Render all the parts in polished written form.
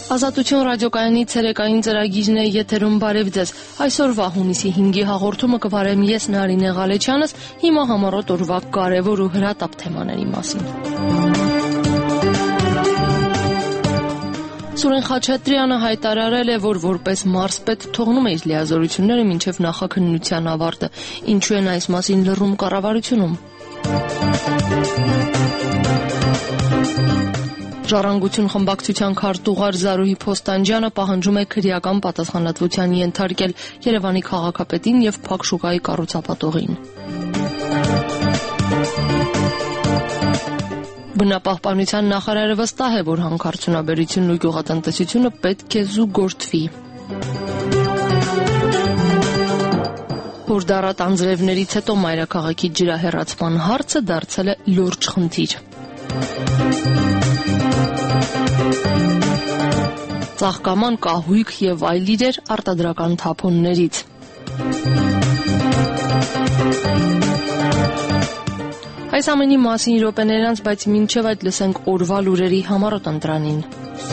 Ազատություն ռադիոկայանի ցերեկային ծրագիրն է եթերում բարև ձեզ։ Այսօրվա հունիսի 5-ի հաղորդումը կվարեմ ես Նարինե Ղալեչյանս, հիմա համառոտ օրվա կարևոր ու հրատապ թեմաների մասին։ Սուրեն Խաչատրյանը հայտարարել է, որ որպես մարզպետ թողնում է իր լիազորությունները մինչև նախաքննության ավարտը։ Ինչու են այս մասին լռում կառավարությունում։ Ժառանգություն խմբակցության քարտուղար Զարուհի Փոստանջյանը պահանջում է քրեական պատասխանատվության ենթարկել Երևանի քաղաքապետին եւ Փակ շուկայի կառուցապատողին։ Բնապահպանության նախարարը վստահ է, որ հանքարդյունաբերությունն ու գյուղատնտեսությունը պետք է զուգորդվի։ Հորդառատ անձրևներից հետո մայրաքաղաքի ջրահեռացման հարցը դարձել է լուրջ խնդիր։ Ծաղկաման, կահույք եւ այլ իրեր արտադրական թափոններից։ Այս ամենի մասին րոպեներ անց, բայց մինչև այդ լսենք օրվա լուրերի համառոտ ընտրանին։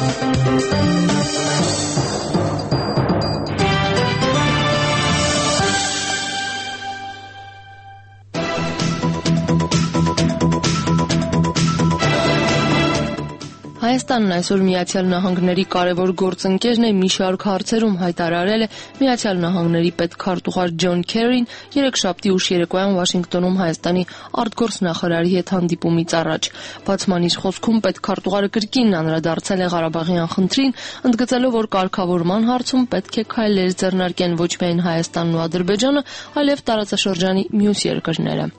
Հայաստանն այսօր Միացյալ Նահանգների կարևոր գործընկերն է մի շարք հարցերում, հայտարարել է Միացյալ Նահանգների պետքարտուղար Ջոն Քերին երեքշաբթի ուշ երեկոյան Վաշինգտոնում Հայաստանի արտգործնախարարի հետ հանդիպումից առաջ։ Բացման իր խոսքում պետքարտուղարը կրկին անդրադարձել է Ղարաբաղյան խնդրին, ընդգծելով, որ կարգավորման հարցում պետք է քայլեր ձեռնարկեն ոչ միայն Հայաստանն ու Ադրբեջանը, այլև տարածաշրջանի մյուս երկրները։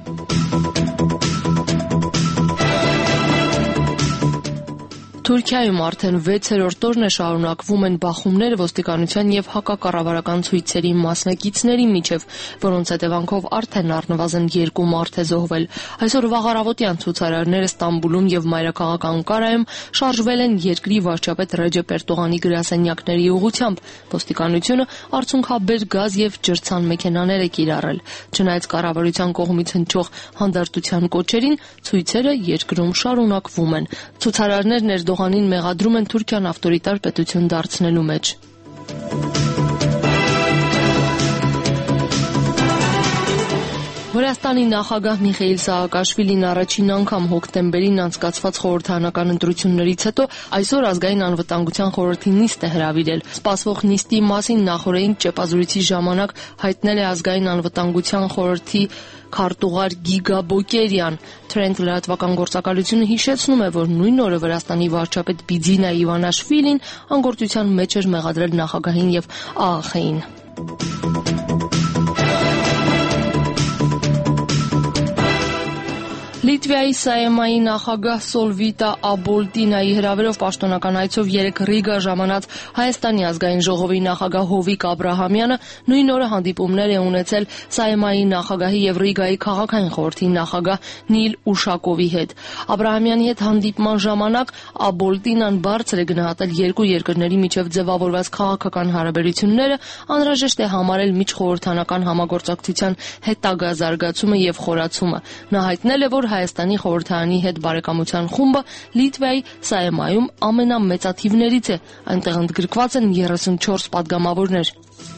Թուրքիայում արդեն 6-րդ օրն է շարունակվում են բախումները ոստիկանության եւ հակակառավարական ցույցերի մասնակիցների միջև, որոնց հետևանքով արդեն առնվազն 2 մարդ է զոհվել։ Այսօր վաղարավոտյան ցուցարարները Ստամբուլում եւ մայրաքաղաք Անկարայում շարժվել են երկրի վարչապետ Ռեջեփ Էրդողանի գրասենյակների ուղղությամբ։ Ոստիկանությունը արցունքաբեր գազ եւ ջրցան մեքենաներ է կիրառել։ Չնայած կառավարության կողմից հնչող հանդարտության կոչերին, ցույցերը երկրում շարունակվում են։ Ցուցարարներն Էրդողանին մեղադրում են Թուրքիան ավտորիտար պետություն դարձնելու մեջ։ Վրաստանի նախագահ Միխեիլ Սաակաշվիլին առաջին անգամ հոկտեմբերին անցկացված խորհրդարանական ընտրություններից հետո այսօր ազգային անվտանգության խորհրդի նիստ է հրավիրել։ Սպասվող նիստի մասին նախորդին ճեպազրույցի ժամանակ հայտնել է ազգային անվտանգության խորհրդի քարտուղար Գիգա Բոկերյան։ Թրենթ լրատվական գործակալությունը հիշեցնում է, որ նույն օրը Վրաստանի վարչապետ Բիձինա Իվանաշվիլին անգործության մեջ էր մեղադրել նախագահին եւ ԱԱԽ-ին։ Լիտվայի Սայմայի նախագահ Սոլվիտա Աբոլտինայի հրավերով պաշտոնական այցով 3 Ռիգա ժամանած Հայաստանի ազգային ժողովի նախագահ Հովիկ Աբրահամյանը նույն օրը հանդիպումներ է ունեցել Սայմայի նախագահի եւ Ռիգայի քաղաքային խորհրդի նախագահ Նիլ Ուշակովի հետ։ Աբրահամյանի հետ հանդիպման ժամանակ Աբոլտինան բարձր է գնահատել երկու երկրների միջև ձևավորված քաղաքական հարաբերությունները, անհրաժեշտ է համարել միջխորհրդանական համագործակցության հետագա զարգացումը եւ խորացումը։ Նա հայտնել է, որ Հայաստանի խորհրդարանի հետ բարեկամության խումբը Լիտվայի Սայմայում ամենամեծաթիվներից է, այնտեղ ընդգրկված են 34 պատգամավորներ։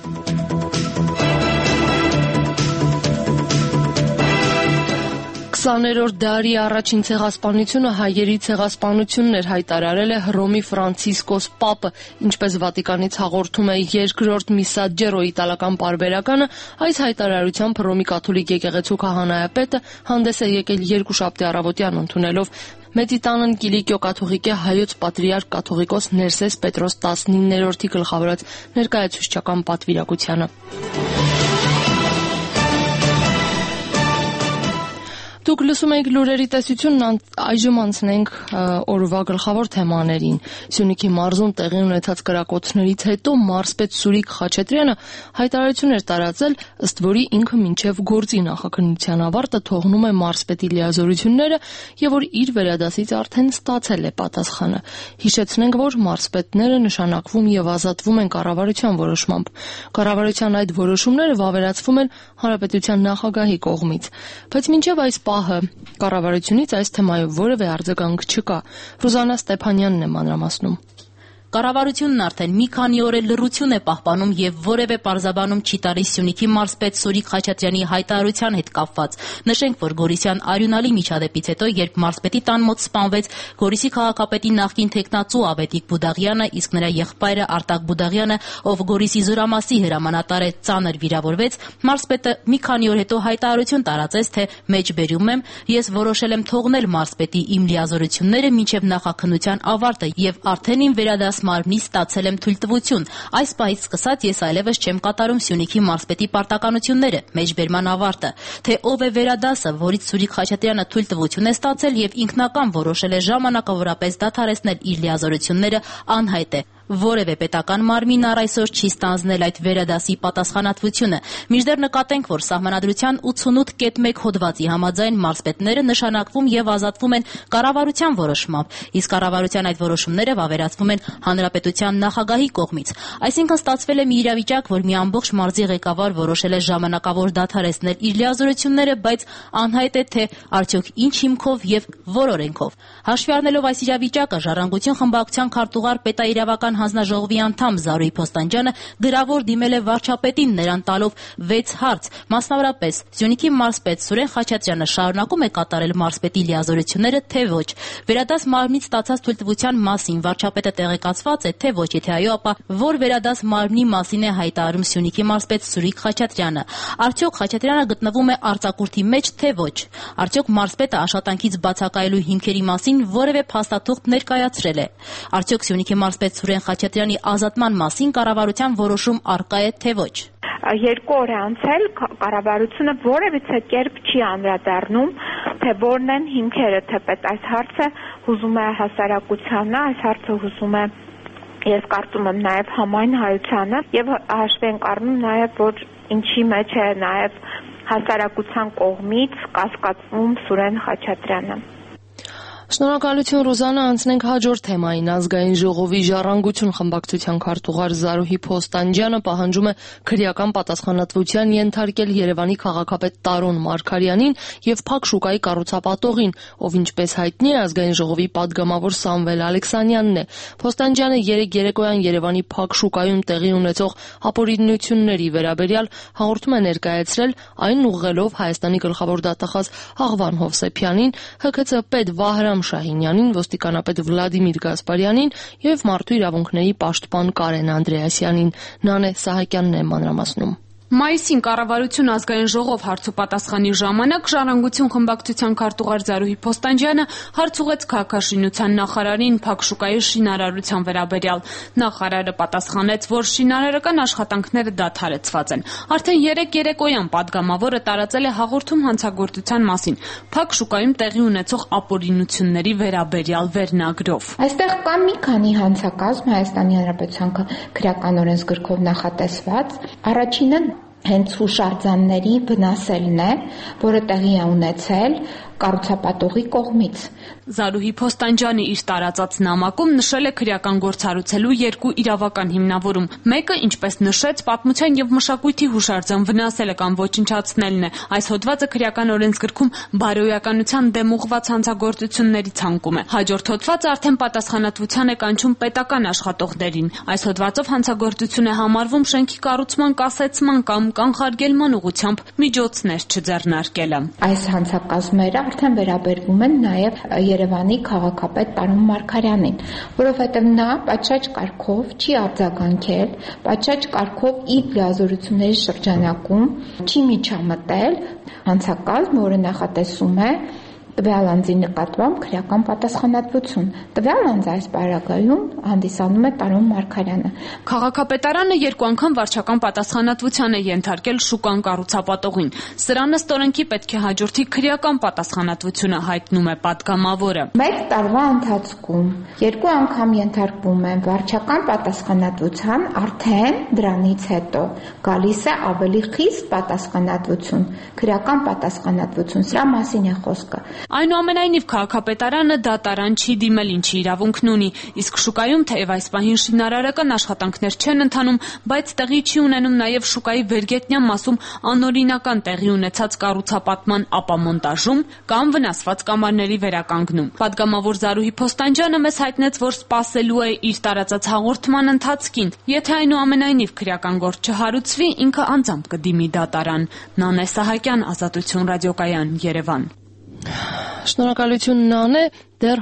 20-րդ դարի առաջին ցեղասպանությունը հայերի ցեղասպանությունն էր, հայտարարել է Հռոմի Ֆրանցիսկոս Պապը, ինչպես Վատիկանից հաղորդում է երկրորդ Միսաջերո իտալական պարբերականը, այս հայտարարությամբ Հռոմի կաթոլիկ եկեղեցու քահանայապետը հանդես է եկել երկուշաբթի առավոտյան ընդունելով Մեծիտանն Կիլիկիո կաթողիկե հայոց պատրիարք կաթողիկոս Ներսես Պետրոս 19-րդի գլխավորած ներկայացուցչական պատվիրակությանը։ Դուք լսում եք լուրերի տեսությունն, այժմ անցնենք օրվա գլխավոր թեմաներին։ Սյունիքի մարզում տեղի ունեցած կրակոցներից հետո մարզպետ Սուրիկ Խաչատրյանը հայտարարություն էր տարածել, ըստ որի ինքը մինչև գործի նախաքննության ավարտը թողնում է մարզպետի լիազորությունները եւ որ իր վերադասից արդեն ստացել է պատասխանը։ Հիշեցնենք, որ մարզպետները նշանակվում եւ ազատվում են կառավարության որոշմամբ։ Կառավարության այդ որոշումները վավերացվում են հանրապետության նախագահի կողմից, բայց մինչև այս պահը կառավարությունից այս թեմայով որևէ արձագանք չկա։ Ռուզաննա Ստեփանյանն է մանրամասնում։ Կառավարությունն արդեն մի քանի օր է լռություն է պահպանում եւ որևէ պարզաբանում չի տալիս Սյունիքի մարզպետ Սուրիկ Խաչատրյանի հայտարարության հետ կապված։ Նշենք, որ Գորիսյան արյունալի միջադեպից հետո, երբ մարզպետի տան մոտ սպանվեց Գորիսի քաղաքապետի նախկին թեկնածու Ավետիք Բուդաղյանը, իսկ նրա եղբայրը Արտակ Բուդաղյանը, ով Գորիսի Զորամասի հրամանատար է, ծանր վիրավորվեց, մարզպետը մի քանի օր հետո հայտարարություն տարածեց, թե մեջբերում եմ, ես որոշել եմ թողնել մարզպետի իմ լիազորությունները մինչև նախաքննության ավարտը եւ արդեն իմ վերադաս մարմնի ստացել եմ թույլտվություն։ Այս պահից սկսած ես այլևս չեմ կատարում Սյունիքի մարզպետի պարտականությունները, մեջբերման ավարտը։ Թե ով է վերադասը, որից Սուրիկ Խաչատրյանը թույլտվություն է ստացել եւ ինքնական որոշել է ժամանակավորապես դադարեցնել իր լիազորությունները, անհայտ է։ Որևէ պետական մարմին առ այսօր չի ստանձնել այդ վերադասի պատասխանատվությունը։ Մինչդեռ նկատենք, որ Սահմանադրության 88.1 հոդվածի համաձայն մարզպետները նշանակվում եւ ազատվում են կառավարության որոշմամբ, իսկ կառավարության այդ որոշումները վավերացվում են հանրապետության նախագահի կողմից։ Այսինքն ստացվել է մի իրավիճակ, որ մի ամբողջ մարզի ղեկավար որոշել է ժամանակավոր դադարեցնել իր լիազորությունները, բայց անհայտ է, թե արդյոք ինչ հիմքով եւ որ օրենքով։ Հաշվի առնելով այս իրավիճակը, Ժառանգություն խմբակցության քարտուղար պետաիրավական հանձնաժողովի անդամ Զարուհի Փոստանջյանը գրավոր դիմել է վարչապետին, նրան տալով 6 հարց, մասնավորապես Սյունիքի մարզպետ Սուրեն Խաչատրյանը շարունակում է կատարել մարզպետի լիազորությունները, թե ոչ, վերադաս մարմնից ստացած թույլտվության մասին վարչապետը տեղեկացված է, թե ոչ, եթե այո, ապա որ վերադաս մարմնի մասին է հայտարարում Սյունիքի մարզպետ Սուրիկ Խաչատրյանը, արդյոք Խաչատրյանը գտնվում է արձակուրդի մեջ, թե ոչ, արդյոք մարզպետը աշխատանքից բացակայելու հիմքերի մասին որևէ փաստաթուղթ ներկայացրել է, արդյոք Սյունիքի մարզպետ Սուրեն Խաչատրյանի ազատման մասին կառավարության որոշում առկա է, թե ոչ։ 2 օր է անցել, կառավարությունը որևիցե կերպ չի անդրադառնում, թե որն են հիմքերը, թեպետ այս հարցը հուզում է հասարակությանը, այս հարցը հուզում է, ես կարծում եմ, նաև համայն հայությանը եւ հաշվի ենք առնում նաև, որ ինչի մեջ է նաև հասարակության կողմից կասկածվում Սուրեն Խաչատրյանը։ Շնորհակալություն Ռուզանա, անցնենք հաջորդ թեմային։ Ազգային ժողովի Ժառանգություն խմբակցության քարտուղար Զարուհի Փոստանջյանը պահանջում է քրեական պատասխանատվության ենթարկել Երևանի քաղաքապետ Տարոն Մարգարյանին եւ Փակ շուկայի կառուցապատողին, ով ինչպես հայտնի է Ազգային ժողովի падգամավոր Սամվել Ալեքսանյանն է։ Փոստանջյանը երեկ երեկոյան Երևանի Փակ շուկայում տեղի ունեցող ապօրինությունների վերաբերյալ հաղորդում է ներկայացրել, այն ուղղելով Հայաստանի գլխավոր դատախազ Աղվան Հովսեփյանին, ՀՔՑ պետ Վահրամ Շահինյանին, ոստիկանապետ Վլադիմիր Գասպարյանին եւ մարդու իրավունքների պաշտպան Կարեն Անդրեասյանին։ Նանե Սահակյանն է մանրամասնում։ Մայիսին կառավարություն ազգային ժողով հարցուպատասխանի ժամանակ Ժառանգություն խմբակցության քարտուղար Զարուհի Փոստանջյանը հարց ուղղեց քաղաքաշինության նախարարին Փակ շուկայի շինարարության վերաբերյալ։ Նախարարը պատասխանեց, որ շինարարական աշխատանքները դադարեցված են։ Արդեն երեկ երեկոյան падգամավորը տարածել է հաղորդում հանցագործության մասին Փակ շուկայում տեղի ունեցող ապօրինությունների վերաբերյալ վերնագրով։ Այստեղ կա մի քանի հանցակազմ Հայաստանի Հանրապետության քրեական օրենսգրքով նախատեսված։ Առաջինը հենց հուշարձանների վնասելն է, որը տեղի է ունեցել կառուցապատողի կողմից։ Զարուհի Փոստանջյանը իր տարածած նամակում նշել է քրեական գործառույցելու 2 իրավական հիմնավորում։ Մեկը, ինչպես նշեց, պատմության եւ մշակույթի հուշարձան վնասելը կամ ոչնչացնելն է։ Այս հոդվածը քրեական օրենսգրքում բարոյականության դեմ ուղղված հանցագործությունների ցանկում է։ Հաջորդ հոդվածը արդեն պատասխանատվության է կանչում պետական աշխատողներին։ Այս հոդվածով հանցագործություն է համարվում շենքի կառուցման կասեցման կամ կանխարգելման ուղղությամբ միջոցներ չձեռնարկելը։ Այս հանցակազմերը արդեն վերաբերվում են նաև Երևանի քաղաքապետ Տարոն Մարգարյանին, որովհետև նա պատշաճ կարգով չի արձագանքել, պատշաճ կարգով իր լիազորությունների շրջանակում չի միջամտել հանցակազմ, որը նախատեսում է տվյալ անձի նկատմամբ քրեական պատասխանատվություն։ Տվյալ անձը այս պարագայում հանդիսանում է Տարոն Մարգարյանը։ Քաղաքապետարանը 2 անգամ վարչական պատասխանատվության է ենթարկել շուկան կառուցապատողին։ Սրան ըստ օրենքի պետք է հաջորդի քրեական պատասխանատվությունը, հայտնում է падգամավորը։ 1 տարվա ընթացքում 2 անգամ ենթարկվում են վարչական պատասխանատվության, արդեն դրանից հետո գալիս է ավելի խիստ պատասխանատվություն, քրեական պատասխանատվություն, սրա մասին է խոսքը։ Այնուամենայնիվ քաղաքապետարանը դատարան չի դիմել, ինչի իրավունքն ունի, իսկ շուկայում թեև այս պահին շինարարական աշխատանքներ չեն ընթանում, բայց տեղի չի ունենում նաև շուկայի վերգետնյա մասում անօրինական տեղի ունեցած կառուցապատման ապամոնտաժում կամ վնասված կամարների վերականգնում։ Պատգամավոր Զարուհի Փոստանջյանը մեզ հայտնեց, որ սպասելու է իր տարածած հաղորդման ընթացքին։ Եթե այնուամենայնիվ քրեական գործ չհարուցվի, ինքը անձամբ կդիմի դատարան։ Նանե Սահակյան, Ազատություն ռադիոկայան, Երևան։ Շնորհակալություն Նանե, դեռ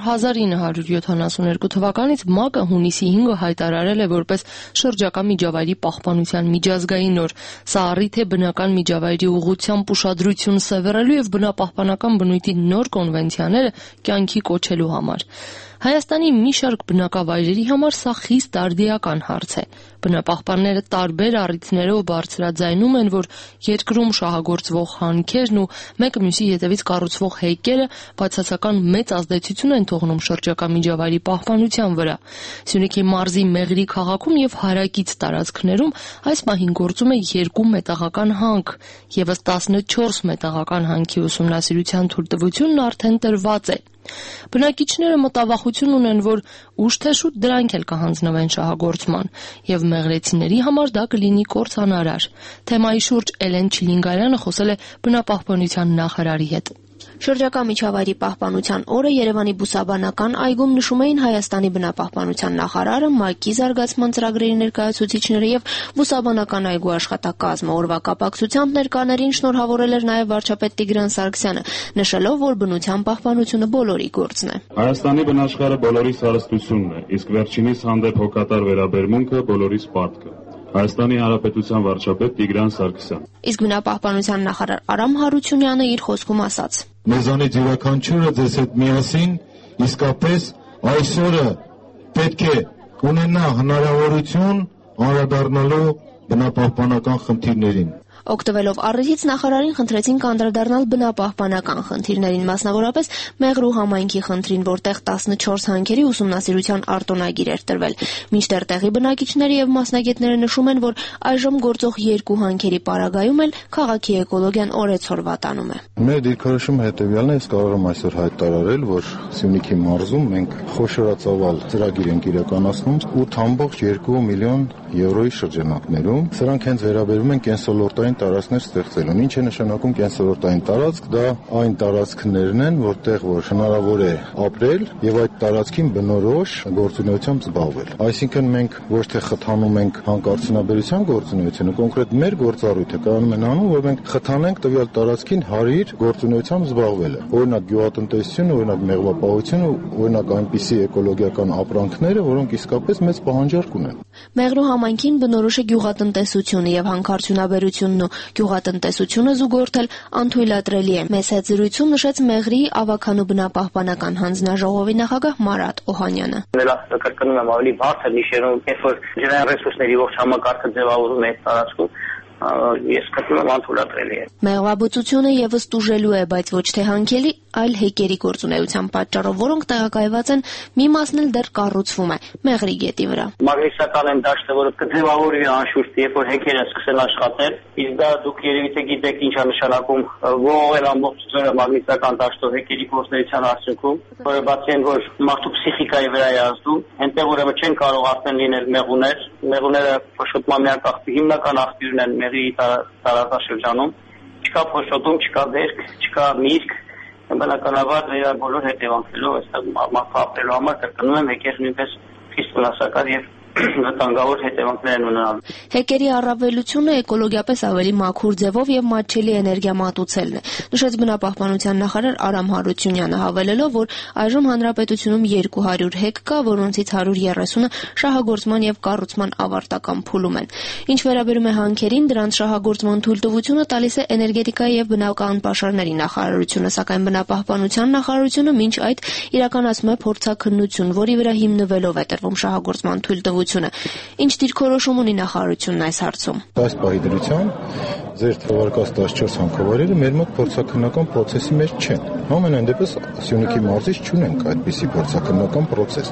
1972 թվականից ՄԱԿ-ը հունիսի 5-ը հայտարարել է որպես շրջակա միջավայրի պահպանության միջազգային օր։ Սա առիթ է բնական միջավայրի ուղղությամբ ուշադրություն սևեռելու եւ բնապահպանական բնույթի նոր կոնվենցիաները կյանքի կոչելու համար։ Հայաստանի մի շարք բնակավայրերի համար սա խիստ արդիական հարց է։ Բնապահպանները տարբեր առիթներով բարձրաձայնում են, որ երկրում շահագործվող հանքերն ու մեկը մյուսի հետևից կառուցվող հեկերը բացասական մեծ ազդեցություն են թողնում շրջակա միջավայրի պահպանության վրա։ Սյունիքի մարզի Մեղրի քաղաքում եւ հարակից տարածքներում այս պահին գործում է 2 մետաղական հանք, եւս 14 մետաղական հանքի ուսումնասիրության թույլտվությունն արդեն տրված է։ Բնակիչները մտավախություն ունեն, որ ուշ թե շուտ դրանք էլ կհանձնվեն շահագործման, եւ մեղրեցիների համար դա կլինի կործանարար։ Թեմայի շուրջ Էլեն Չիլինգարյանը խոսել է բնապահպանության նախարարի հետ։ Շրջակա միջավայրի պահպանության օրը Երևանի բուսաբանական այգում նշում էին Հայաստանի բնապահպանության նախարարը, ՄԱԿ-ի զարգացման ծրագրերի ներկայացուցիչները եւ բուսաբանական այգու աշխատակազմը։ Օրվա կապակցությամբ ներկաներին շնորհավորել էր նաեւ վարչապետ Տիգրան Սարգսյանը, նշելով, որ բնության պահպանությունը բոլորի գործն է։ Հայաստանի բնաշխարհը բոլորիս հարստությունն է, իսկ վերջինիս հանդեպ հոգատար վերաբերմունքը բոլորիս պարտքը։ Հայաստանի Հանրապետության վարչապետ Տիգրան Սարգսյան։ Իսկ բնապահպանության նախարար Արամ Հարությունյանը իր խոսքում ասաց. Մեզանից յուրաքանչյուրը ձեզ հետ միասին իսկապես այսօրը պետք է ունենա հնարավորություն անդրադառնալու բնապահպանական խնդիրներին։ Օգտվելով առիթից նախարարին խնդրեցին կանդրադառնալ բնապահպանական խնդիրներին, մասնավորապես Մեղրու համայնքի խնդրին, որտեղ 14 հանքերի ուսումնասիրության արտոնագիր էր տրվել։ Մինչդեռ տեղի բնակիչները եւ մասնագետները նշում են, որ այժմ գործող 2 հանքերի պարագայում էլ քաղաքի էկոլոգիան օրեցօր վատանում է։ Մեր դիրքորոշումը հետեւյալն է, ես կարող եմ այսօր հայտարարել, որ Սյունիքի մարզում մենք խոշորածավալ ծրագիր ենք իրականացնում 8.2 միլիոն եվրոյի շրջանակներում։ Սրանք հենց վերաբերում են կենսոլորտային տարածքներ ստեղծելուն։ Ինչ է նշանակում կենսոլորտային տարածք, դա այն տարածքներն են, որտեղ որ հնարավոր է ապրել եւ այդ տարածքին բնորոշ գործունեությամբ զբաղվել։ Այսինքն մենք ոչ թե խթանում ենք հանքարդյունաբերության գործունեությունը, կոնկրետ մեր գործառույթը կայանում են անում, որ մենք խթանենք տվյալ տարածքին հարիր գործունեությամբ զբաղվելը։ Օրինակ գյուղատնտեսությունը, օրինակ մեղվապահությունը, օրինակ այնպիսի էկոլոգիական ապրանքները, որոնք իսկապես մեծ պահանջարկ ունեն։ Մեղրու համայնքին բնորոշ է գյուղատնտեսությունը եւ հանքարդյունաբերությունն ու գյուղատնտեսությունը զուգորդել անթույլատրելի է։ Մեծ հետ զրույցում նշեց Մեղրի ավագանու բնապահպանական հանձնաժողովի նախագահ Մարատ Օհանյանը։ Կրկնում եմ ավելի բարձր նիշերում, երբ որ ջրային ռեսուրսների ողջ համակարգը ձևավորվում է տարածքում, ես կրկնում եմ անթույլատրելի է։ Մեղվաբուծությունը եւս տուժելու է, բայց ոչ թե հանքելի, այլ հեկերի գործունեության պատճառով, որոնք տեղակայված են, մի մասն էլ դեռ կառուցվում է Մեղրի գետի վրա։ Մագնիսական են դաշտը, որը կձևավորվի անշուշտ, երբ որ հեկերը սկսեն աշխատել, իսկ դա դուք երևի թե գիտեք ինչ է նշանակում ողողել ամբողջ ձորը մագնիսական դաշտով հեկերի գործունեության արդյունքում, որը բացի այն, որ մարդու փսիխիկայի վրա է ազդում, այնտեղ ուրեմն չեն կարող արդեն լինել մեղուներ, մեղուները փոշոտման միակ հիմնական աղբյուրն են Մեղրի տարածաշրջանում, չկա փոշոտում, չկա դերք, չկա միրգ, բնականաբար դրա բոլոր հետևանքներով այստեղ մարդու ապրելու համար կրկնում եմ հեկերը նույնպես խիստ վնասակար եւ վտանգավոր հետևանքներ են ունենալու։ Հեկերի առավելությունը էկոլոգիապես ավելի մաքուր ձևով եւ մատչելի էներգիա մատուցելն է, նշեց բնապահպանության նախարար Արամ Հարությունյանը, հավելելով, որ այժմ հանրապետությունում 200 հեկ կա, որոնցից 130-ը շահագործման եւ կառուցման ավարտական փուլում են։ Ինչ վերաբերում է հանքերին, դրանց շահագործման թույլտվությունը տալիս է էներգետիկայի եւ բնական պաշարների նախարարությունը, սակայն բնապահպանության նախարարությունը մինչ այդ իրականացնում է փորձաքննություն, որի վրա հիմնվելով է տրվում շահագործման թույլտվությունը։ խաղաղությունը։ Ինչ դիրքորոշում ունի նախարարությունն այս հարցում։ Այս պահի դրությամբ ձեր թվարկած 14 հանքավայրերը մեր մոտ փորձաքննական process-ի մեջ չեն։ Ամենայն դեպս Սյունիքի մարզից չունենք այդպիսի փորձաքննական process։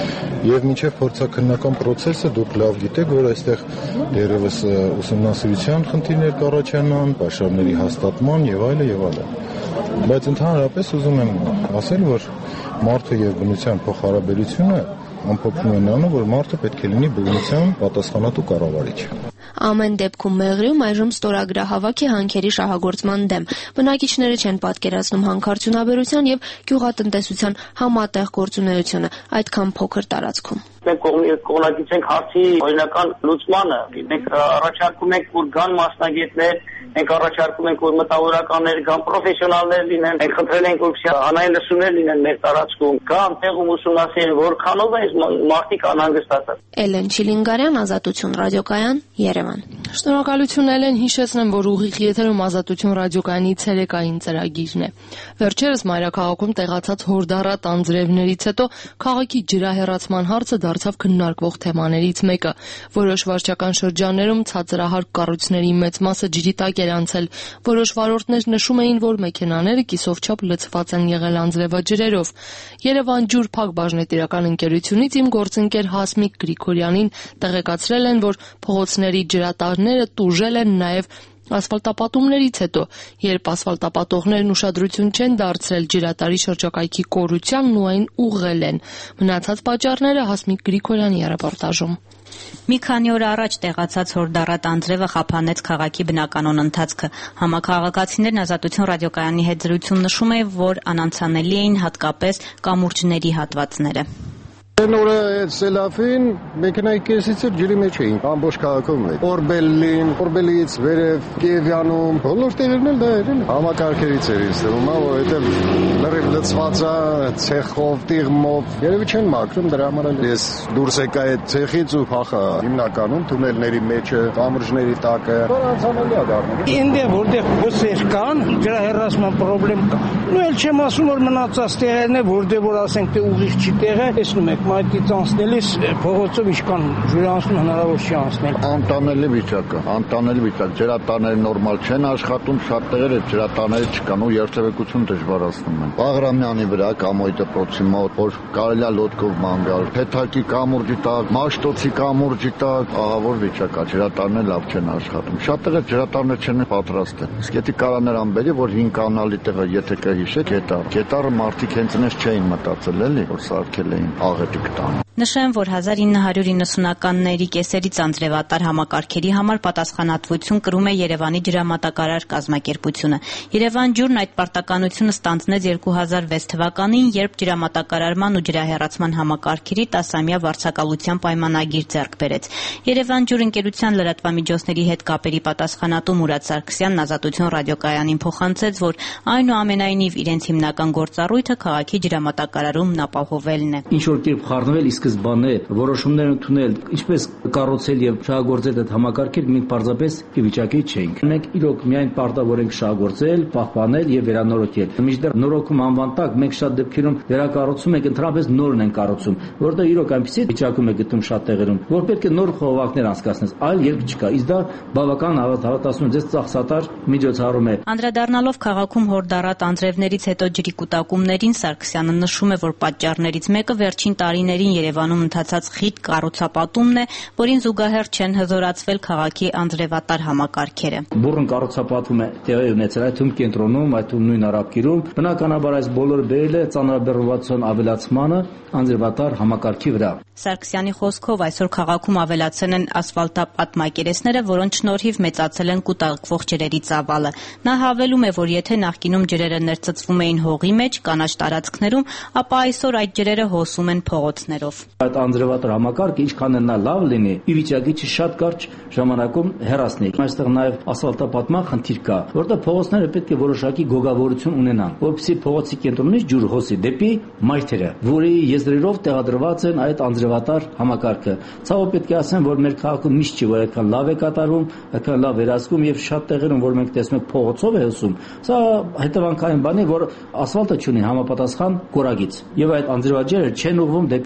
Եվ մինչև փորձաքննական process-ը դուք լավ գիտեք, որ այստեղ դեռևս ուսումնասիրության խնդիրներ կառաջանան, պաշարների հաստատման եւ այլն։ Բայց ընդհանրապես ուզում եմ ասել, որ մարդու եւ բնության փոխհարաբերությունը ամփոփվում է նրանով, որ մարդը պետք է լինի բնության պատասխանատու կառավարիչ։ Ամեն դեպքում Մեղրիում այժմ ստորագրահավաք է հանքերի շահագործման դեմ։ Բնակիչները չեն պատկերացնում հանքարդյունաբերության եւ գյուղատնտեսության համատեղ գործունեությունը այդքան փոքր տարածքում։ Մենք կողմնակից ենք հարցի օրինական լուծմանը։ Մենք առաջարկում ենք, որ կան մասնագետներ, մենք առաջարկում ենք, որ մտավորականներ կան, պրոֆեսիոնալներ լինեն։ Մենք խնդրել ենք, որ հանրային լսումներ լինեն մեր տարածքում, կան տեղում ուսումնասիրեն, որքանով է մարդիկ անհանգստացած։ Էլեն Չիլինգարյան, Ազատություն ռադիոկայան, Երևան։ Շնորհակալություն Էլեն, հիշեցնեմ, որ ուղիղ եթերում Ազատություն ռադիոկայանի ցերեկային ծրագիրն է։ Վերջերս մայրաքաղաքում տեղացած հորդառատ անձրևներից հետո քաղաքի ջրահեռացման հարցը դարձավ քննարկվող թեմաներից մեկը։ Որոշ վարչական շրջաններում ցածրահարկ կառույցների մեծ մասը ջրի տակ էր անցել։ Որոշ վարորդներ նշում էին, որ մեքենաները կիսով չափ լցված են եղել անձրևաջրերով։ Երևան ջուր փակ բաժնետիրական ընկերությունից իմ գործընկեր Հասմիկ Գրիգորյանին տեղեկացրել են, որ փողոցների ջրատարները տուժել են նաև ասֆալտապատումներից հետո, երբ ասֆալտապատողներն ուշադրություն չեն դարձրել ջրատարի շրջակայքի կորությանն ու այն ուղղել են։ Մնացած պատճառները Հասմիկ Գրիգորյանի ռեպորտաժում։ Մի քանի օր առաջ տեղացած հորդառատ անձրևը խափանեց քաղաքի բնականոն ընթացքը։ Համաքաղաքացիներն Ազատություն ռադիոկայանի հետ զրույցում նշում էին, որ անանցանելի էին հատկապես կամուրջների հատվածները։ Այն օրը այդ սելավին մեքենայի կեսից էր ջրի մեջ էին, ամբողջ քաղաքում էր։ Օրբելին, Օրբելից վերև, Կիևյանում, բոլոր տեղերն էլ դա էր, համակարգերից էր ինձ թվում, որովհետև լրիվ լցված է ցեխով, տիղմով, երևի չեն մաքրում, դրա համար էլ ես դուրս եկա այդ ցեխից ու փախա հիմնականում թունելների մեջը, կամուրջների տակը, անցանելի է դառնում։ Այնտեղ որտեղ բսեր կան, ջրահեռացման խնդրեմ կա։ Ու էլ չեմ ասում, որ մնացած տեղերն է, որտեղ որ ասենք թե ուղիղ չի տեղը, տեսնում եք մայթից անցնելիս փողոցով ինչքան ջուր անցնում հնարավոր չի անցնել։ Անտանելի վիճակ է, անտանելի վիճակ։ Ջրատարները նորմալ չեն աշխատում, շատ տեղեր է ջրատարները չկան ու երթևեկություն դժվարացնում են։ Բաղրամյանի վրա Կամոյի դպրոցի մոտ, որ կարելի է լոդկով ման գալ, Փեթակի կամուրջի տակ, Մաշտոցի կամուրջի տակ, ահավոր վիճակ է, ջրատարները լավ չեն աշխատում։ Շատ տեղեր ջրատարներ չեն պատրաստել։ Իսկ եթե կարաներ անբերի, որ 5 կանալի տեղը եթե կհիշեք, Գետառը մարդիկ հենց այնպես չէին մտածել էլի, որ սարքել էին աղետի կտան։ Նշեմ, որ 1990-ականների կեսերից անձրևատար համակարգերի համար պատասխանատվություն կրում է Երևանի ջրամատակարար կազմակերպությունը։ Երևան ջուրն այդ պարտականությունը ստանձնեց 2006 թվականին, երբ ջրամատակարարման ու ջրահեռացման համակարգերի 10-ամյա վարձակալության պայմանագիր ձեռք բերեց։ Երևան ջուր ընկերության լրատվամիջոցների հետ կապերի պատասխանատու Մուրադ Սարգսյանն Ազատություն ռադիոկայանին փոխանցեց, որ այնուամենայնիվ իրենց հիմնական գործառույթը քաղաքի ջրամատակարարումն ապահովելն է։ Ինչ որ կերպ խառնվել ի սկզբանե որոշումներ ընդունել, ինչպես կառուցել եւ շահագործել այդ համակարգերը, մենք պարզապես ի վիճակի չենք։ Մենք իրոք միայն պարտավոր ենք շահագործել, պահպանել եւ վերանորոգել։ Մինչդեռ նորոգում անվան տակ մենք շատ դեպքերում վերակառուցում ենք, ընդհանրապես նորն ենք կառուցում, որտեղ իրոք այնպեսի վիճակում է գտնում շատ տեղերում, որ պետք է նոր խողովակներ անցկացնես, այլ երբ չկա։ Իսկ դա բավական հավատացում ձեզ ծախսատար միջոցառում է։ Անդրադառնալով քաղաքում հորդառատ անձրևներից հետո ջրի կուտակումներին, Սարգսյանը նշում է, որ պատճառներից մեկը վերջին տարիներին Երևանում ընթացած խիտ կառուցապատումն է, որին զուգահեռ չեն հզորացվել քաղաքի անձրևատար համակարգերը։ Բուռն կառուցապատում է տեղի ունեցել այդ թվում կենտրոնում, այդ թվում նույն Արաբկիրում, բնականաբար այս բոլորը բերել է ծանրաբեռնվածության ավելացմանը անձրևատար համակարգի վրա։ Սարգսյանի խոսքով այսօր քաղաքում ավելացել են ասֆալտապատ մակերեսները, որոնց շնորհիվ մեծացել են կուտակվող ջրերի ծավալը։ Նա հավելում է, որ եթե նախկինում ջրերը ներծծվում էին հողի մեջ, կանաչ տարածքներում, ապա այսօր այդ ջրերը հոսում են փողոցներով։ Այդ անձրևատար համակարգը ինչքան է նա լավ լինի, ի վիճակի չի շատ կարճ ժամանակում հեռացնի։ Այստեղ նաև ասֆալտապատման խնդիր կա, որտեղ փողոցները պետք է որոշակի գոգավորություն ունենան, որպեսզի փողոցի կենտրոնից ջուր հոսի դեպի մայթերը, որի եզրերով տեղադրված են այդ անձրևատար համակարգը։ Ցավոք պետք է ասեմ, որ մեր քաղաքում միշտ չի, որ այդքան լավ է կատարվում, այդքան լավ վերահսկում եւ շատ տեղերում, որ մենք տեսնում ենք փողոցով է հոսում, սա հետևանքային բան է, որ ասֆալտը չունի համապատասխան կորագիծ եւ այդ անձրևաջրերը չեն ուղղվում դեպի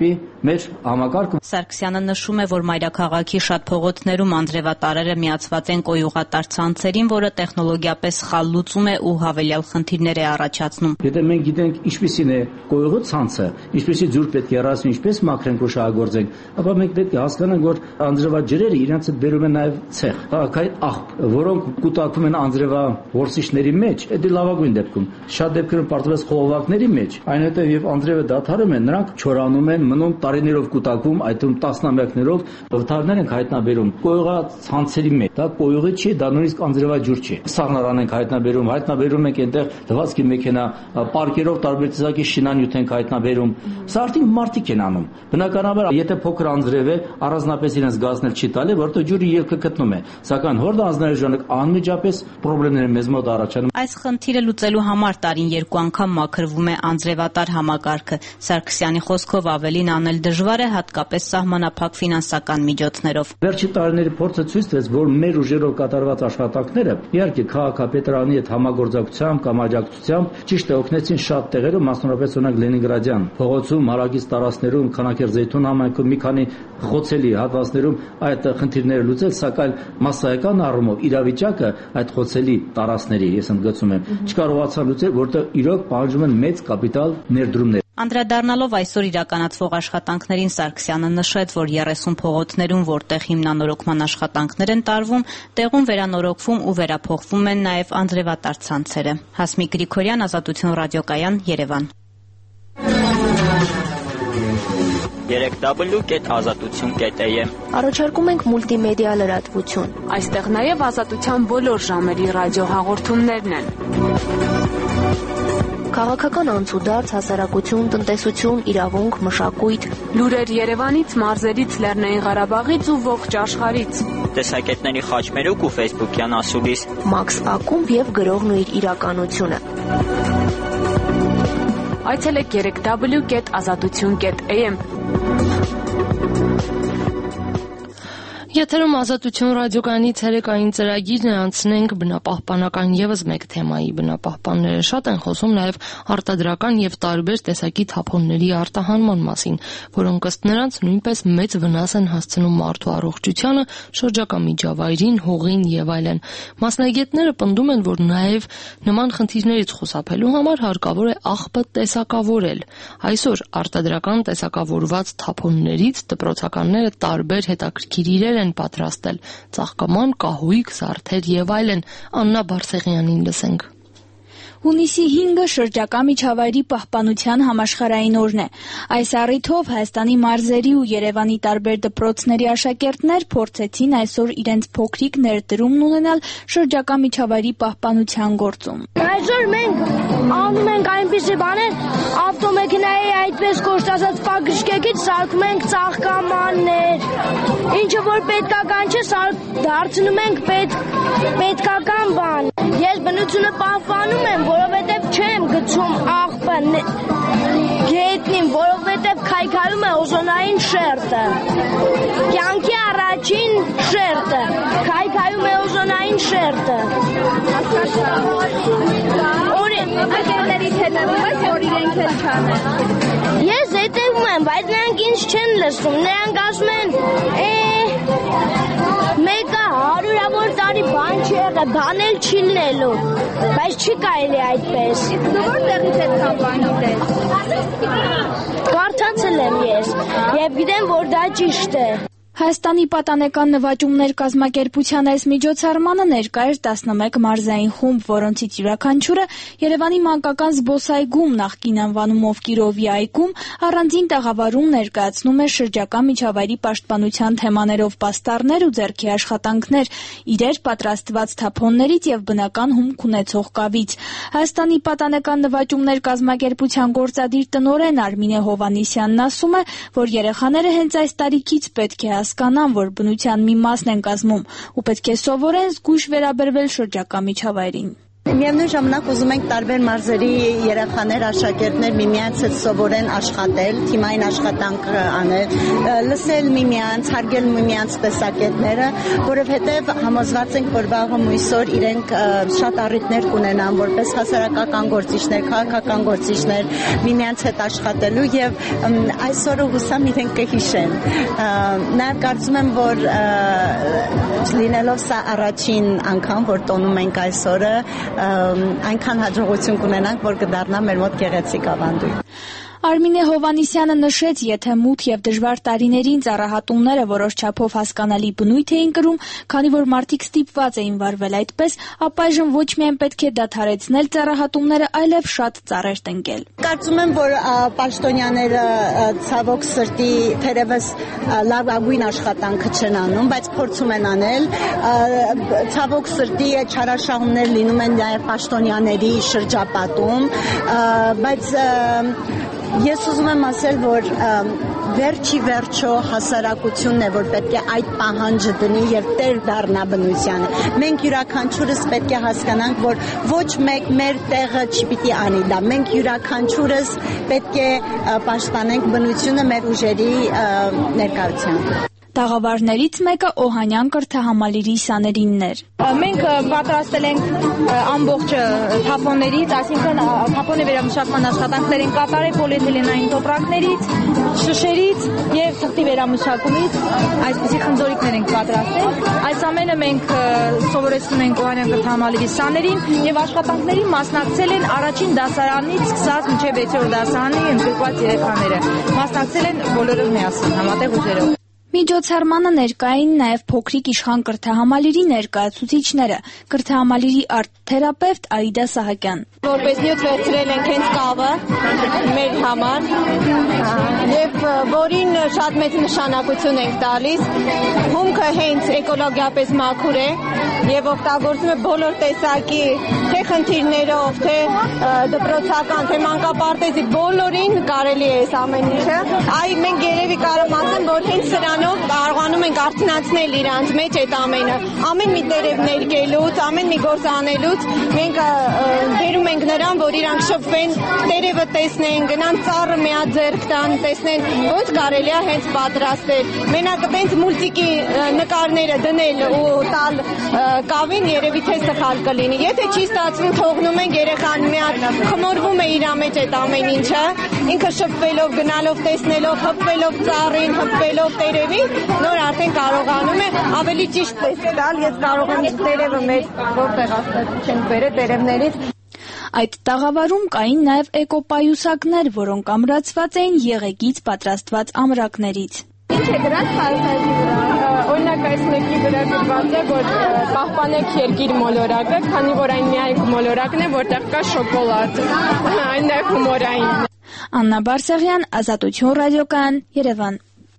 մեր համակարգը։ Սարգսյանը նշում է, որ մայրաքաղաքի շատ փողոցներում անձրևատարերը միացված են կոյուղատար ցանցերին, որը տեխնոլոգիապես սխալ լուծում է ու հավելյալ խնդիրներ է առաջացնում։ Եթե մենք գիտենք ինչպիսին է կոյուղի ցանցը, ինչպիսի ջուր պետք է հեռացվի, ինչպես մաքրենք ու շահագործենք, ապա մենք պետք է հասկանանք, որ անձրևաջրերը իրենց հետ բերում են նաև ցեխ, քաղաքային աղբ, որոնք կուտակվում են անձրևավորսիչների մեջ, դա լավագույն դեպքում։ Շատ դեպքերում պարզվեց խողովակների մեջ, այնուհետև եւ անձրևը դադարում են, նրանք չորանում են, մնում տարիներով կուտակվում, այդում տասնամյակներով վթարներ են հայտնաբերում կոյուղացանցերի մեջ։ Դա կոյուղի չի, դա նույնիսկ անձրևաջուր չի։ Սաղնարան ենք հայտնաբերում ենք այնտեղ լվացքի մեքենա, պարկերով տարբեր տեսակի շինանյութ ենք հայտնաբերում։ Սա արդեն մարդիկ են անում։ Բնականաբար, եթե փոքր անձրև է, առանձնապես իրենց գազնել չի տալի, որտեղ ջուրը ելքը գտնում է։ Սակայն հորդը անձրևի ժամանակ անմիջապես խնդիրներ մեզ մոտ առաջանում։ Այս խնդիրը լուծելու համար տարին 2 անգամ մաքրվում է անձրևատար համակարգը։ Սարգսյանի խոսքով ավելին անել դժվար է, հատկապես սահմանափակ ֆինանսական միջոցներով։ Վերջի տարիների փորձը ցույց տվեց, որ մեր ուժերով կատարված աշխատանքները, իհարկե քաղաքապետարանի հետ համագործակցությամբ կամ աջակցությամբ, ճիշտ է օգնեցին շատ տեղերում, մասնավորապես օրինակ Լենինգրադյան փողոցում, հարակից տարածքներում, Քանաքեռ-Զեյթուն համայնքում մի քանի խոցելի հատվածներում այդ խնդիրները լուծել, սակայն մասսայական առումով իրավիճակը այդ խոցելի տարածքների, ես ընդգծում եմ, չկարողացան լուծել, որտեղ իրոք պահանջում են մեծ կապիտալ ներդրումներ։ Անդրադառնալով այսօր իրականացվող աշխատանքներին Սարգսյանը նշեց, որ 30 փողոցներում, որտեղ հիմնանորոգման աշխատանքներ են տարվում, տեղում վերանորոգվում ու վերափոխվում են նաև անձրևատար ցանցերը։ Հասմիկ Գրիգորյան, Ազատություն ռադիոկայան, Երևան։ www.azatutun.am Առաջարկում ենք մուլտիմեդիա լրատվություն։ Այստեղ նաև ազատության բոլոր ժամերի ռադիոհաղորդումներն են։ Քաղաքական անցուդարձ, հասարակություն, տնտեսություն, իրավունք, մշակույթ, լուրեր Երևանից, մարզերից, Լեռնային Ղարաբաղից ու ողջ աշխարհից։ Տեսակետների խաչմերուկ ու ֆեյսբուքյան ասուլիս։ Մաքս ակումբ եւ գրողն ու իր իրականությունը։ Այցելեք www.azatutun.am Եթերում Ազատություն ռադիոկայանի ցերեկային ծրագիրն է, անցնենք բնապահպանական եւս մեկ թեմայի։ Բնապահպանները շատ են խոսում նաեւ արտադրական եւ տարբեր տեսակի թափոնների արտահանման մասին, որոնք ըստ նրանց նույնպես մեծ վնաս են հասցնում մարդու առողջությանը, շրջակա միջավայրին, հողին եւ այլն։ Մասնագետները պնդում են, որ նաեւ նման խնդիրներից խուսափելու համար հարկավոր է աղբը տեսակավորել։ Այսօր արտադրական տեսակավորված թափոններից դպրոցականները տարբեր հետաքրքիր իրեր են պատրաստել՝ ծաղկաման, կահույք, զարդեր եւ այլն։ Աննա Բարսեղյանին լսենք։ Հունիսի 5-ը շրջակա միջավայրի պահպանության համաշխարհային օրն է։ Այս առիթով Հայաստանի մարզերի ու Երևանի տարբեր դպրոցների աշակերտներ փորձեցին այսօր իրենց փոքրիկ ներդրումն ունենալ շրջակա միջավայրի պահպանության գործում։ Այսօր մենք անում ենք այնպիսի բաներ, ավտոմեքենայի այդպես կոչված պագրիշկեքից սարքում ենք ծաղկամաններ, ինչը որ պետքական չէ, դարձնում ենք պետքական բան։ Ես բնությունը պահպանում եմ, որովհետև չեմ գցում աղբը գետնին, որովհետև քայքայում է օզոնային շերտը։ Կյանքի առաջին շերտը, քայքայում է օզոնային շերտը։ Ակերտերից հետևում ես, որ իրենք էլ չանեն։ Ես հետևում եմ, բայց նրանք ինձ չեն լսում, նրանք ասում են, մեկը 100-ավոր տարի բան չի եղել, բան էլ չի լինելու, բայց չի կարելի այդպես։ Դու որտեղից ես կապանում ես։ Կարդացել եմ ես եւ գիտեմ, որ դա ճիշտ է։ Հայաստանի պատանեկան նվաճումներ կազմակերպության այս միջոցառմանը ներկա էր 11 մարզային խումբ, որոնցից յուրաքանչյուրը Երևանի մանկական զբոսայգում, նախկին անվանումով Կիրովի այգում, առանձին տաղավարում ներկայացնում է շրջակա միջավայրի պաշտպանության թեմաներով պաստառներ ու ձեռքի աշխատանքներ, իրեր պատրաստված թափոններից եւ բնական հումք ունեցող կավից։ Հայաստանի պատանեկան նվաճումներ կազմակերպության գործադիր տնօրեն Արմինե Հովհաննիսյանն ասում է, որ երեխաները հենց այս տարիքից պետք է հասկանան, որ բնության մի մասն են կազմում ու պետք է սովորեն զգույշ վերաբերվել շրջակա միջավայրին։ Միևնույն ժամանակ ուզում ենք տարբեր մարզերի երեխաներ, աշակերտներ միմյանց հետ սովորեն աշխատել, թիմային աշխատանք անել, լսել միմյանց, հարգել միմյանց տեսակետները, որովհետև համոզված ենք, որ վաղը մույսօր իրենք շատ առիթներ կունենան, որպես հասարակական գործիչներ, քաղաքական գործիչներ, միմյանց հետ աշխատելու եւ այսօրը հուսամ իրենք կհիշեն։ Նաեւ կարծում եմ, որ լինելով սա առաջին անգամ, որ տոնում ենք այսօրը, այնքան հաջողություն կունենանք, որ կդառնա մեր մոտ գեղեցիկ ավանդույթ։ Արմինե Հովանիսյանը նշեց, եթե մութ եւ դժվար տարիներին ծառահատումները որոշ չափով հասկանալի բնույթ էին կրում, քանի որ մարդիկ ստիպված էին վարվել այդպես, ապա այժմ ոչ միայն պետք է դադարեցնել ծառահատումները, այլև շատ ծառեր տնկել։ Կարծում եմ, որ պաշտոնյաները ցավոք սրտի թերևս լավագույն աշխատանքը չեն անում, բայց փորձում են անել։ Ցավոք սրտի չարաշահումներ լինում են նաեւ պաշտոնյաների շրջապատում, բայց ես ուզում եմ ասել, որ վերջի վերջո հասարակությունն է, որ պետք է այդ պահանջը դնի եւ տեր դառնա բնությանը։ Մենք յուրաքանչյուրս պետք է հասկանանք, որ ոչ մեկ մեր տեղը չպիտի անի դա։ Մենք յուրաքանչյուրս պետք է պաշտպանենք բնությունը մեր ուժերի ներկայությամբ։ Տաղավարներից մեկը Օհանյան կրթահամալիրի սաներինն էր։ Մենք պատրաստել ենք ամբողջ թափոններից, այսինքն թափոնի վերամշակման աշխատանքներ են կատարել պոլիէթիլենային տոպրակներից, շշերից եւ թղթի վերամշակումից, այսպիսի խնձորիքներ ենք պատրաստել։ Այս ամենը մենք սովորեցնում ենք Օհանյան կրթահամալիրի սաներին եւ աշխատանքների մասնակցել են առաջին դասարանից սկսած մինչեւ 6-րդ դասարանի ընդգրկված երեխաները։ Մասնակցել են բոլորը միասին համատեղ ուժերով։ Միջոցառմանը ներկա էին նաև փոքրիկ իշխան կրթահամալիրի ներկայացուցիչները, կրթահամալիրի արտ-թերապևտ Աիդա Սահակյան։ Որպես նյութ վերցրել ենք հենց կավը մեր համար եւ որին շատ մեծ նշանակություն ենք տալիս։ Հումքը հենց էկոլոգիապես մաքուր է եւ օգտագործում է բոլոր տեսակի թե խնդիրներով, թե դպրոցական, թե մանկապարտեզի բոլորին կարելի է այս ամեն ինչը։ Այ մենք երևի կարող ասեմ, որ հենց սրանով կարողանում ենք արդյունացնել իրանց մեջ այդ ամենը։ Ամեն մի տերև ներկելուց, ամեն մի գործ անելուց մենք դերում ենք նրան, որ իրանք շփվեն, տերևը տեսնեն, գնան ծառը միաձեռք տան, տեսնեն ոնց կարելի է հենց պատրաստել։ Մենակ այդպես մուլտիկի նկարները դնել ու տալ կավին երևի թե սխալ կլինի։ Եթե չի ստացվում, թողնում ենք երեխան մի հատ խմորվում է իր մեջ այդ ամեն ինչը, ինքը շփվելով, գնալով, տեսնելով, հպվելով ծառին, հպվելով տերևին, նոր արդեն կարողանում է ավելի ճիշտ տեսք տալ։ Ես կարող եմ տերևը մեր որտեղ չենք բերել տերևներից։ Այդ տաղավարում կային նաև էկոպայուսակներ, որոնք ամրացված էին եղեգից պատրաստված ամրակներից։ Ինչ է դրանց խարխալի վրա։ Օրինակ այս մեկի վրա գրված է, որ պահպանեք երկիր մոլորակը, քանի որ այն միայն մոլորակն է, որտեղ կա շոկոլադ։ Այն նաև հումորային։ Աննա Բարսեղյան, Ազատություն ռադիոկայան, Երևան։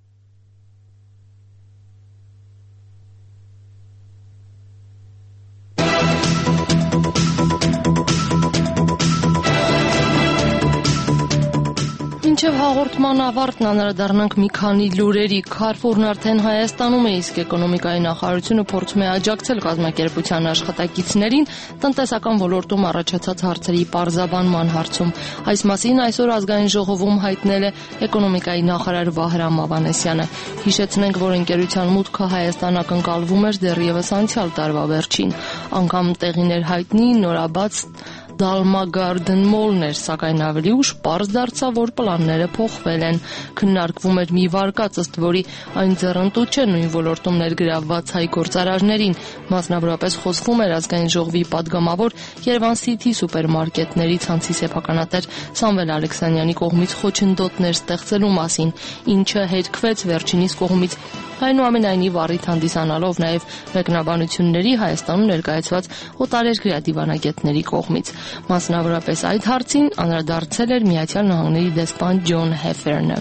Մինչև հաղորդման ավարտն անդրադառնանք մի քանի լուրերի։ Քարֆուրն արդեն Հայաստանում է, իսկ էկոնոմիկայի նախարարությունը փորձում է աջակցել կազմակերպության աշխատակիցներին տնտեսական ոլորտում առաջացած հարցերի պարզաբանման հարցում։ Այս մասին այսօր ազգային ժողովում հայտնել է էկոնոմիկայի նախարար Վահրամ Ավանեսյանը։ Հիշեցնենք, որ ընկերության մուտքը Հայաստան ակնկալվում էր դեռևս անցյալ տարվա վերջին։ Անգամ տեղին էր հայտնի նորաբաց Dalma Garden Mall-ներ, սակայն ավելի ուշ պարզ դարձավ, որ պլանները փոխվել են։ Քննարկվում էր մի վարկած, ըստ որի այն ձեռնտու չէ նույն ոլորտում ներգրավված հայ գործարարներին։ Մասնավորապես խոսվում էր ազգային ժողովի падգամավոր Երևան City սուպերմարկետների ցանցի սեփականատեր Սամվել Ալեքսանյանի կողմից խոչընդոտներ ստեղծելու մասին, ինչը հետքվեց վերջինիս կողմից այնուամենայնիվ առիթ հանդիսանալով նաև մեկնաբանությունների Հայաստանում ներկայացված օտարերկրյա դիվանագետների կողմից։ Մասնավորապես այդ հարցին անդրադարձել էր Միացյալ Նահանգների դեսպան Ջոն Հեֆերնը։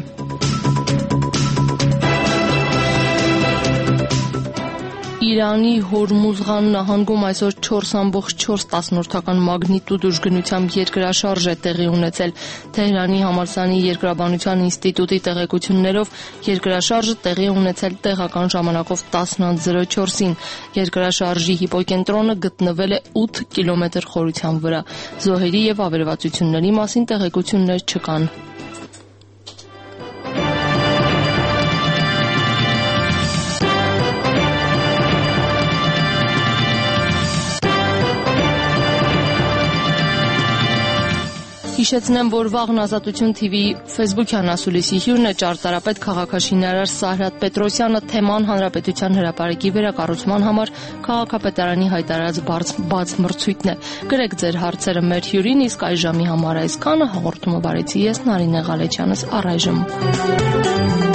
Իրանի Հորմուզղան նահանգում այսօր 4.4 մագնիտուդ ուժգնությամբ երկրաշարժ է տեղի ունեցել։ Թեհրանի համալսարանի երկրաբանության ինստիտուտի տեղեկություններով երկրաշարժը տեղի ունեցել տեղական ժամանակով 10:04-ին։ Երկրաշարժի հիպոկենտրոնը գտնվել է 8 կիլոմետր խորության վրա։ Զոհերի եւ ավերվածությունների մասին տեղեկություններ չկան։ Հիշեցնեմ, որ վաղն Ազատություն TV-ի Facebook-յան ասուլիսի հյուրն է ճարտարապետ քաղաքաշինարար Սարհատ Պետրոսյանը թեման Հանրապետության հրապարակի վերակառուցման համար քաղաքապետարանի հայտարարած բաց մրցույթն է։ Գրեք ձեր հարցերը մեր հյուրին, իսկ այժմի համար այսքանը հաղորդումը բարեցի ես Նարինե Ղալեչյանս առայժմ։